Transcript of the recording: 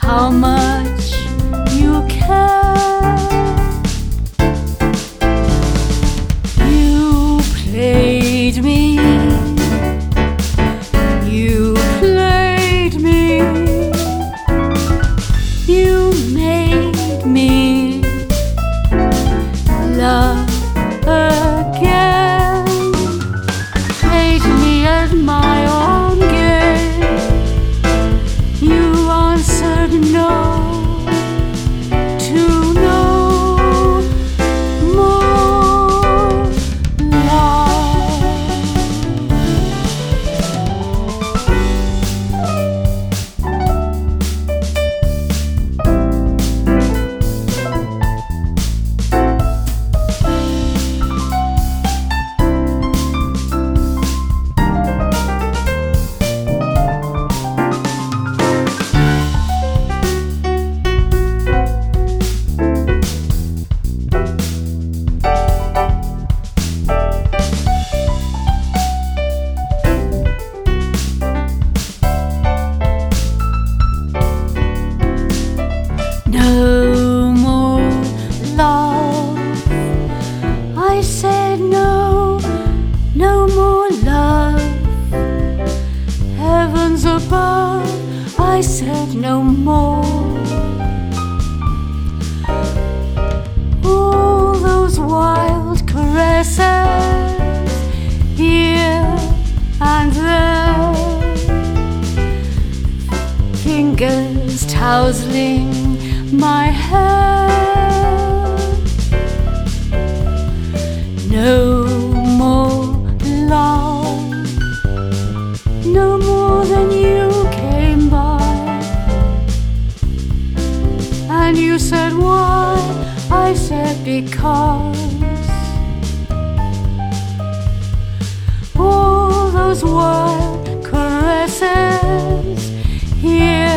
how much you care. You played me, you played me, you made me love again, played me at my own game. You answered no to no more love. No more love. I said no, no more love. Heavens above, I said no more. All those wild caresses here and there, fingers tousling my hair. No more love, no more than you came by. And you said why? I said because. All those wild caresses here